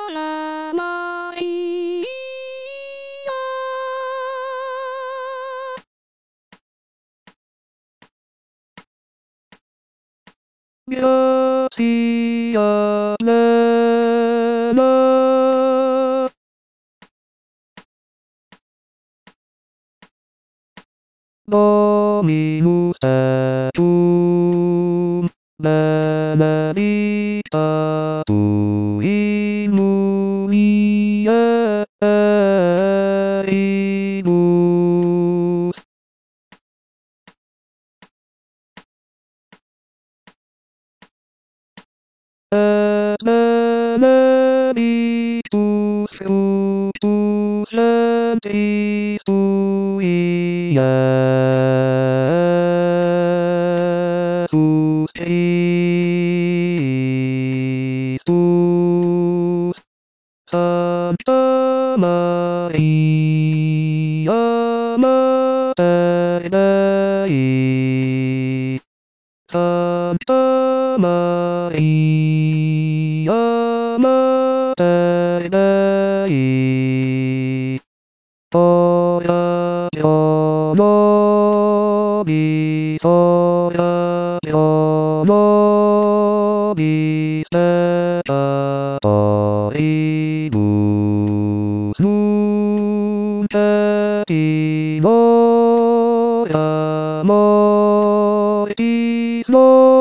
Hola María. Gracia plena. Dominus tecum, benedicta tu in mulieribus, et benedictus fructus ventris tui, Iesus Christus. Santa Maria, Mater Dei. Santa Maria, Mater Dei. Ora pro nobis, ora pro nobis peccatoribus, nunc et in hora mortis nostris.